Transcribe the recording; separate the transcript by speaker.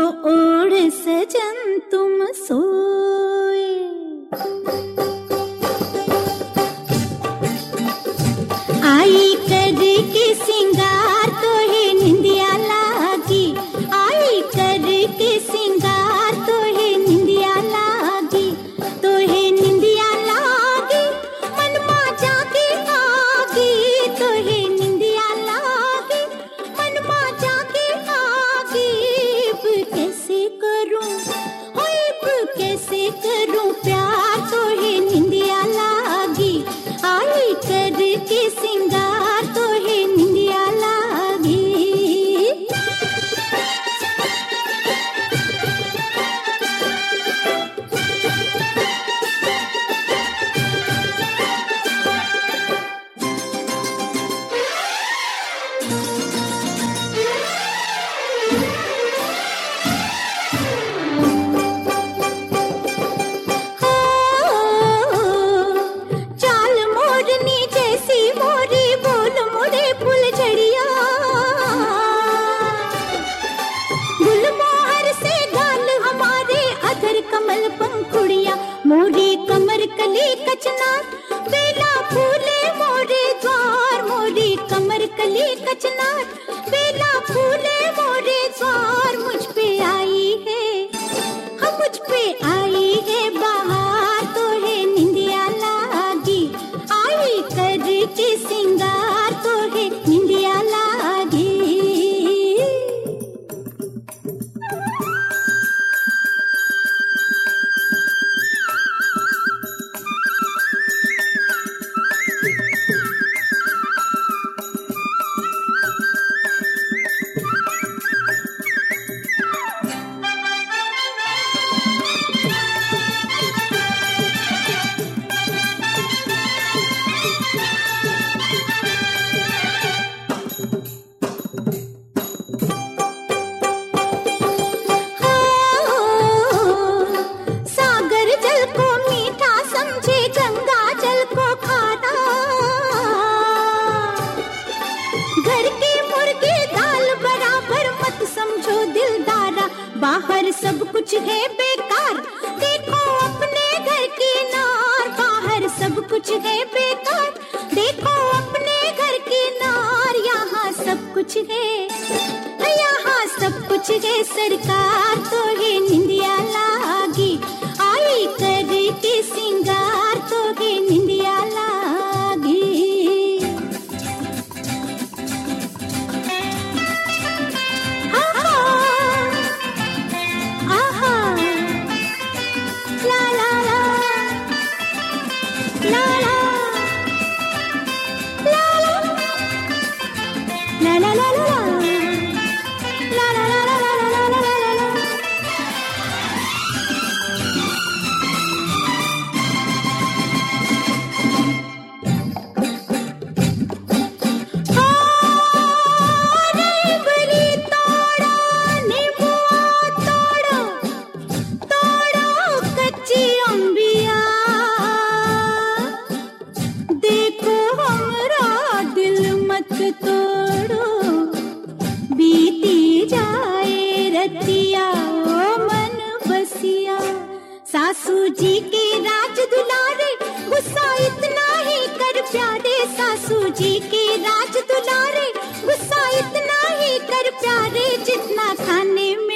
Speaker 1: ओढ़ सजन तुम सोए। आई करके सिंगार तोहे निंदिया लागी, आई करके सिंगार तोहे निंदिया लागी, तोहे निंदिया लागी मनमा जागे आगी, तोहे निंदिया लागी मनमा जागे आगी। अब कैसे करूं, अब कैसे करूं प्यार तोहे निंदिया लागी, आई करके सिंगार तोहे निंदिया लागी। चाल मोरनी जैसी मोरी बोल मोरे फुलझड़िया, गुलमोहर से गाल हमारे अधर कमल पंखुड़िया, मोरी कमर कली कचनार बेला फूले मोरे द्वार, मोरी कमर कली कचनार बेला फूले मोरे द्वार। मुझ पे आई है, हम मुझ पे आई है बहार तोहे निंदिया लागी, आई करके सिंगार तोहे निंदिया लागी। सागर जल को मीठा समझे गंगा जल को खारा, घर की मुर्गी दाल बराबर मत समझो दिलदारा, बाहर सब कुछ है बेकार देखो अपने घर की नार, बाहर सब कुछ है बेकार देखो अपने घर की नार। यहाँ सब कुछ है, यहाँ सब कुछ है सरकार तोहे निंदिया लागी, आई करके सिंगार तोहे निंदिया लागी। आहा, आहा, ला ला ला, ला ला, ला ला, ला ला ला ला ला। La la la la la la la la la la। बली तोड़ो नींबुआ तोड़ो, तोड़ो कच्ची अंबिया, देखो हमरा दिल मत तोड़ो, बीती जाए रतिया ओ मन बसिया। सासू जी के राज दुलारे गुस्सा इतना ही कर प्यारे, सासू जी के राज दुलारे गुस्सा इतना ही कर प्यारे, जितना खाने में